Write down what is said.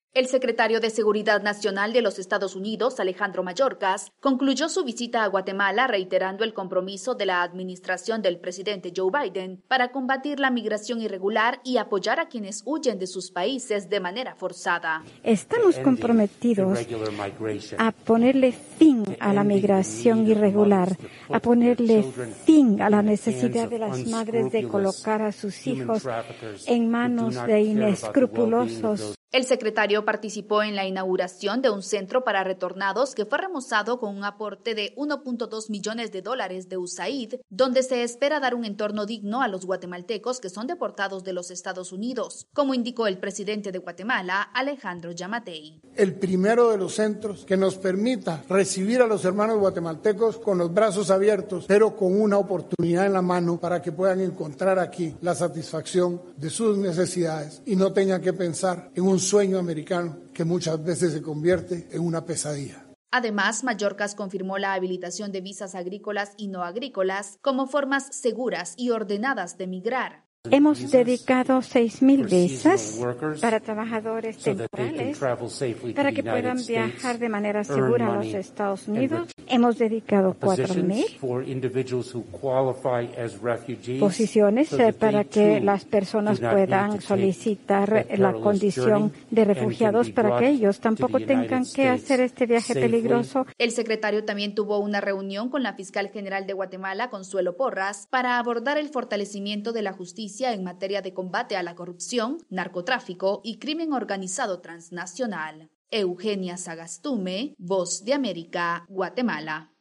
El secretario de Seguridad Nacional de los Estados Unidos, Alejandro Mayorkas, concluyó su visita a Guatemala reiterando el compromiso de la administración del presidente Joe Biden para combatir la migración irregular y apoyar a quienes huyen de sus países de manera forzada. Estamos comprometidos a ponerle fin a la migración irregular, a ponerle fin a la necesidad de las madres de colocar a sus hijos en manos de inescrupulosos. El secretario participó en la inauguración de un centro para retornados que fue remozado con un aporte de $1.2 millones de USAID, donde se espera dar un entorno digno a los guatemaltecos que son deportados de los Estados Unidos, como indicó el presidente de Guatemala, Alejandro Yamatei. El primero de los centros que nos permita recibir a los hermanos guatemaltecos con los brazos abiertos, pero con una oportunidad en la mano para que puedan encontrar aquí la satisfacción de sus necesidades y no tengan que pensar en un sueño americano que muchas veces se convierte en una pesadilla. Además, Mayorkas confirmó la habilitación de visas agrícolas y no agrícolas como formas seguras y ordenadas de migrar. Hemos dedicado 6,000 visas para trabajadores temporales para que puedan viajar de manera segura a los Estados Unidos. Hemos dedicado 4,000 posiciones para que las personas puedan solicitar la condición de refugiados para que ellos tampoco tengan que hacer este viaje peligroso. El secretario también tuvo una reunión con la fiscal general de Guatemala, Consuelo Porras, para abordar el fortalecimiento de la justicia en materia de combate a la corrupción, narcotráfico y crimen organizado transnacional. Eugenia Sagastume, Voz de América, Guatemala.